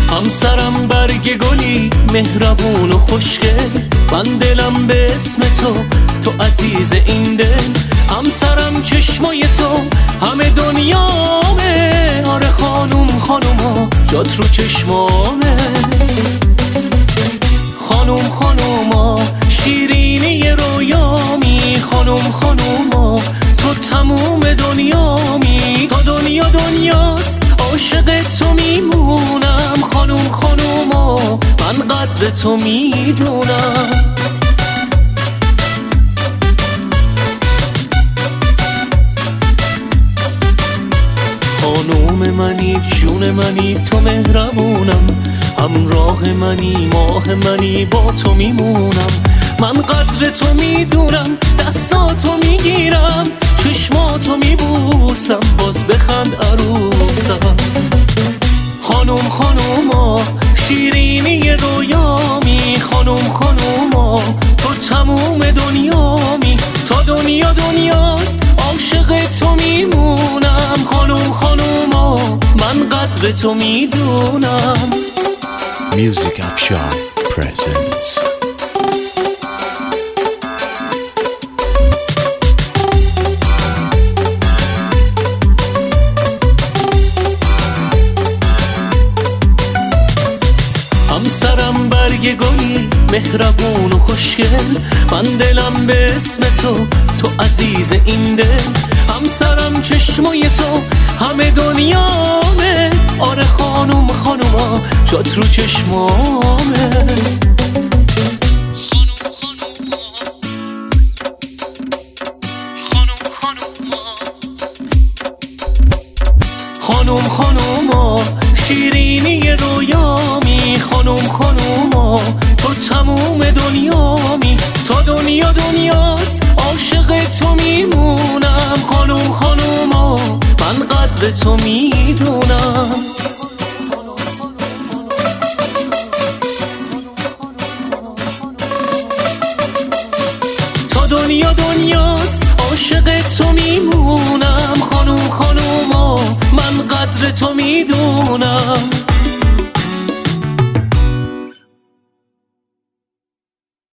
همسرم برگ گلی مهربون و خوشگل، من دلم به اسم تو عزیز این دل. همسرم چشمای تو همه دنیامه، آره خانوم خانوما جات رو چشمامه. خانوم خانوما شیرینی رویامی، خانوم خانوما تو تموم دنیامی. تا دنیا دنیاست عاشق تو میمونم، خانوم خانوما من قدر تو میدونم. خانوم منی جون منی تو مهربونم، همراه منی ماه منی با تو میمونم. من قدر تو میدونم، دستاتو میگیرم، چشماتو میبوسم، باز بخند عروسم. خانوم خانوما شیرینی رویامی، خانوم خانوما تو تموم دنیامی. تا دنیا دنیاست عاشق تو میمونم، خانوم خانوما من قدر تو میدونم. Music Afshan presents. همسرم برگ گلی مهربون و خوشگل، من دلم به اسم تو عزیز این دل. همسرم چشمای تو همه دنیامه، آره خانوم خانوما جات رو چشمامه. خانوم خانوما شیرینی رویامی، خانوم خانوما تو تموم دنیامی. تا دنیا دنیاست عاشق تو میمونم، خانوم خانوما من قدر تو میدونم. تا دنیا دنیاست عاشق تو میمونم، خانوم خانوما من قدر تو میدونم.